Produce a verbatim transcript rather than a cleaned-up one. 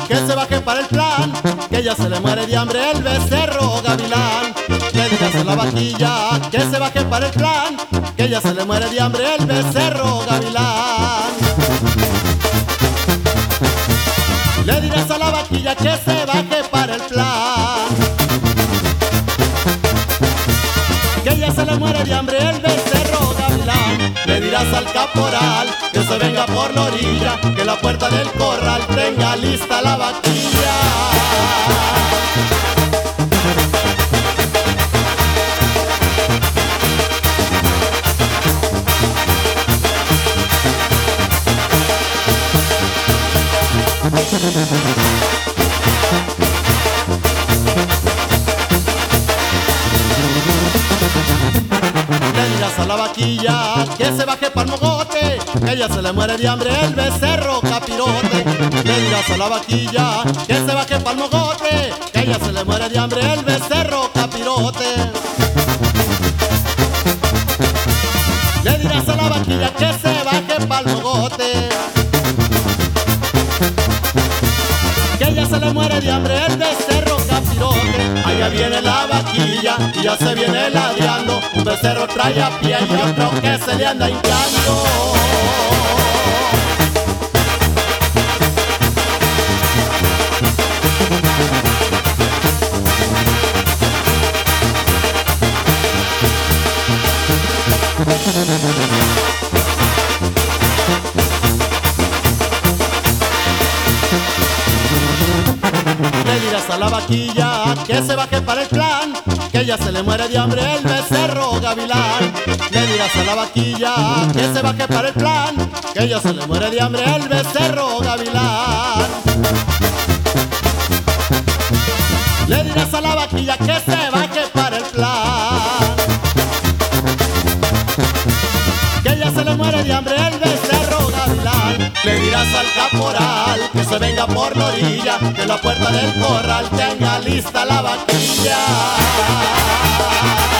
que se baje para el plan, que ya se le muere de hambre el becerro gavilán. Le dirás a la vaquilla que se baje para el plan, que ya se le muere de hambre el becerro gavilán. Le dirás a la vaquilla que se baje para el plan, que ya se le muere de hambre el becerro gavilán. Le dirás al caporal que se venga por la orilla, que la puerta del corral tenga lista la vaquilla. Le dirás a la vaquilla que se baje pa'l mogote, que ella se le muere de hambre el becerro capirote. Le dirás a la vaquilla que se baje pa'l mogote, que ella se le muere de hambre el becerro capirote. Le dirás a la vaquilla que se baje pa'l mogote, que ella se le muere de hambre el becerro capirote. Allá viene la vaquilla y ya se viene ladeando, un becerro trae a pie y otro que se le anda hinchando. Le dirás a la vaquilla que se baje para el plan, que ella se le muere de hambre el becerro gavilán. Le dirás a la vaquilla que se baje para el plan, que ella se le muere de hambre el becerro gavilán. Le dirás a la vaquilla que se baje para el plan, que ella se le muere de hambre el becerro gavilán. Le dirás al caporal que se venga por la orilla, que en la puerta del corral tenga lista la vaquilla.